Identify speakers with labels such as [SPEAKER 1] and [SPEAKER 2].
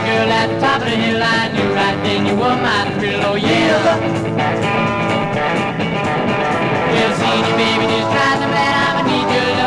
[SPEAKER 1] girl at the top of the hill. I knew right then you were my thrill. Oh yeah. Well, senior baby, just try to man. I'ma need your love.